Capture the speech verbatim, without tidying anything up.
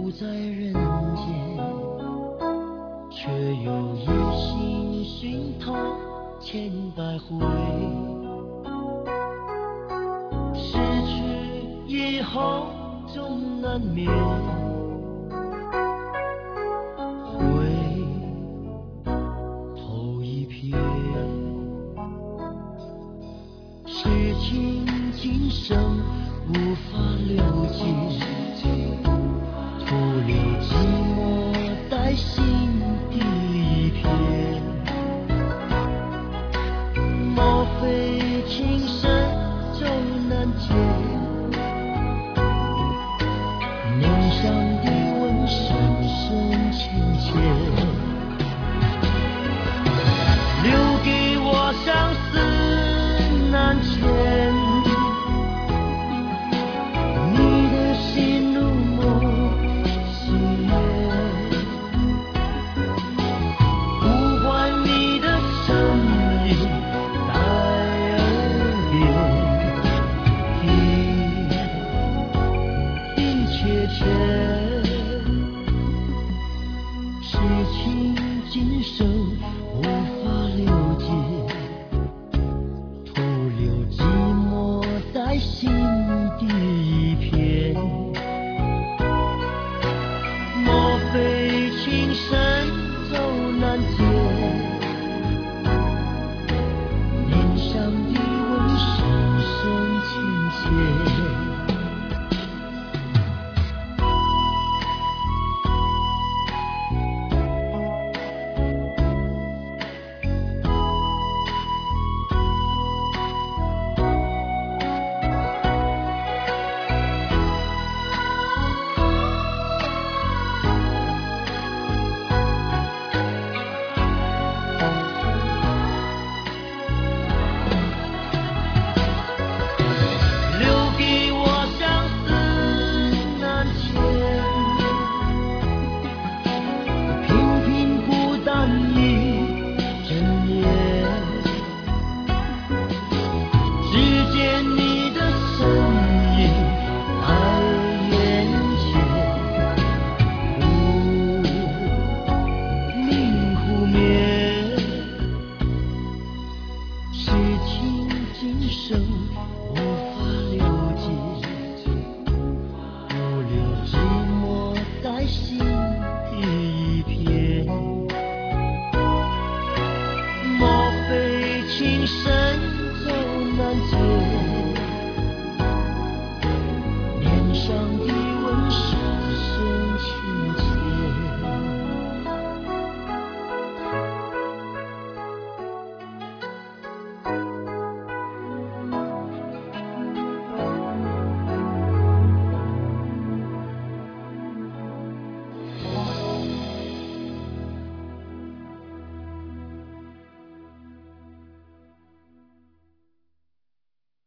不在人间，却又一心寻讨千百回。失去以后总难免回头一瞥，事情今生无法了解，徒留寂寞待心底一片。莫非情深终难解，梦想的纹深深浅浅，留给我相思难牵。你的喜怒莫喜悦，不管你的声音在耳边，的的确确，事情今生无法